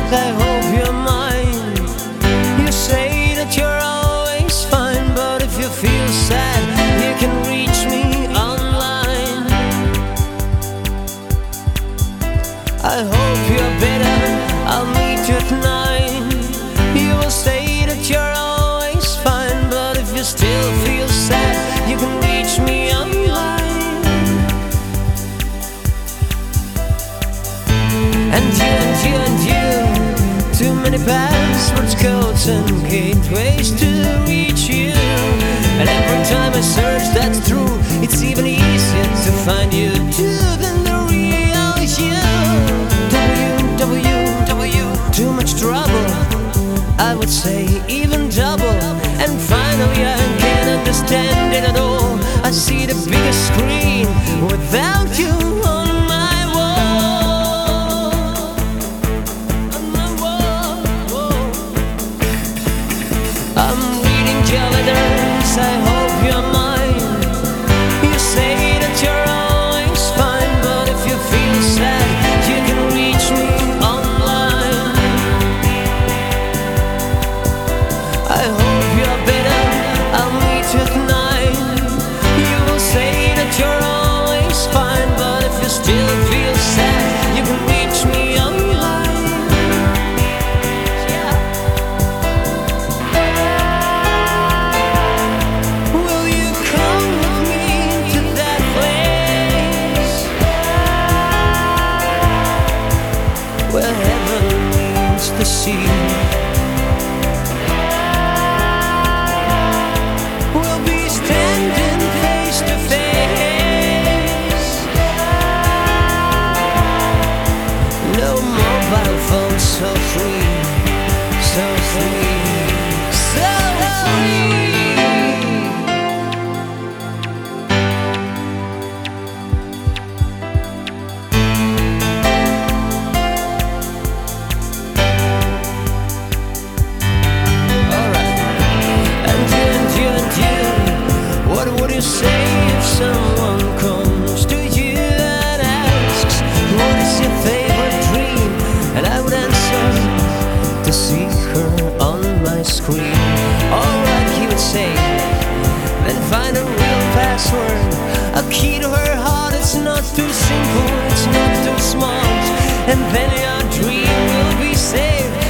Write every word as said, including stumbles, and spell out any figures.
I hope you're mine. You say that you're always fine, but if you feel sad, you can reach me online. I hope you're better, I'll meet you at nine. You will say that you're always fine, but if you still feel sad, you can reach me online. And you, and you, and you, too many passwords, codes and gateways to reach you. And every time I search, that's true, it's even easier to find you too than the real you. W, W, W, too much trouble, I would say even double. And finally I can't understand it at all. I see the biggest screen without you on my wall. On my wall, wall. I'm reading your letters, I hope you're mine. You say that you're always fine, but if you feel sad, you can reach me online. I hope you're better, I'll meet you at nine. You will say that you're always fine, but if you still feel sad, you can reach me online. Yeah. Will you come with me to that place where heaven meets the sea? We'll be standing face to face. No mobile phones, so free, so free, so free. Alright. And you, and you, and you, what would you say if someone comes to you and asks, what is your favorite dream? And I would answer, to see her on my screen. Alright, he would say, then find a real password, a key to her heart. It's not too simple, it's not too smart, and then your dream will be saved.